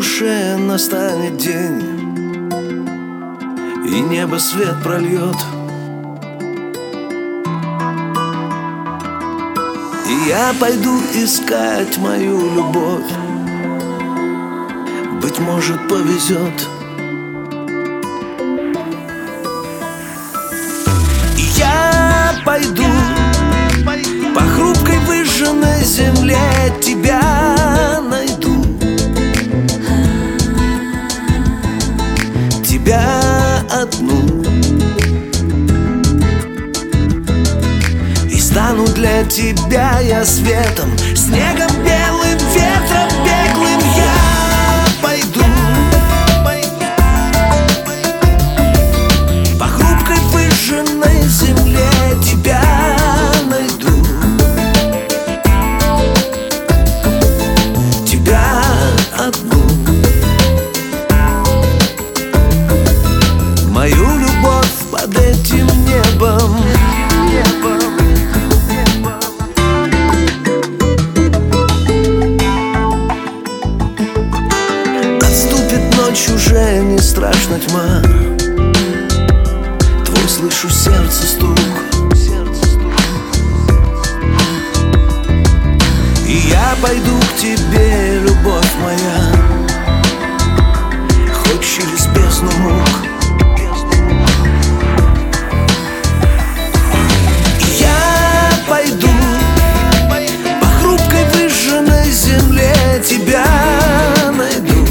душе настанет день, и небо свет прольет, и я пойду искать мою любовь. Быть может, повезет. И я пойду по хрупкой выжженной земле, тебя найду, тебя одну, и стану для тебя я светом, снегом, белым ветром беглым. Я пойду по хрупкой выжженной земле, тебя найду, тебя одну, мою любовь под этим небом. Отступит ночь, уже не страшна тьма, твой слышу сердце стук, и я пойду к тебе, любовь моя, хоть через бездну мук. И я пойду по хрупкой выжженной земле, тебя найду,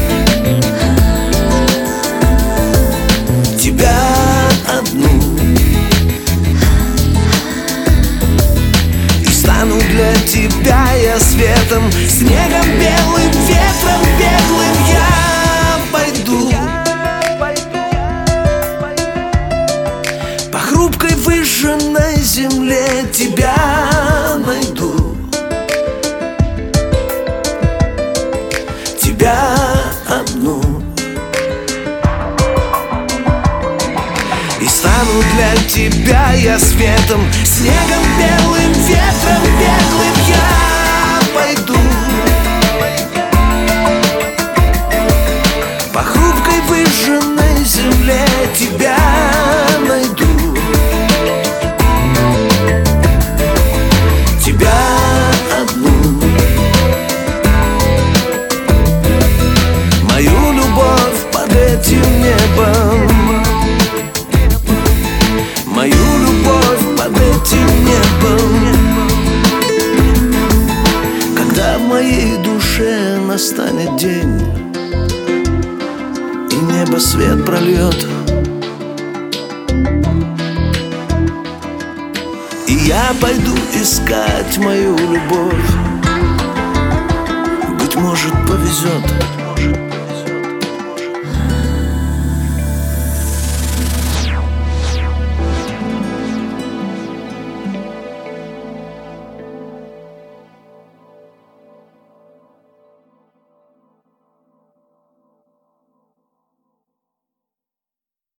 тебя одну, и стану для тебя я светом, снегом, белым ветром беглым. Я пойду по хрупкой выжженной земле, тебя найду, тебя одну, и стану для тебя я светом, снегом, белым ветром беглым. Я пойду по хрупкой выжженной земле, тебя найду, тебя одну, мою любовь под этим небом, мою любовь под этим небом. Когда в моей душе настанет день, и небо свет прольет, и я пойду искать мою любовь. Быть может, повезет.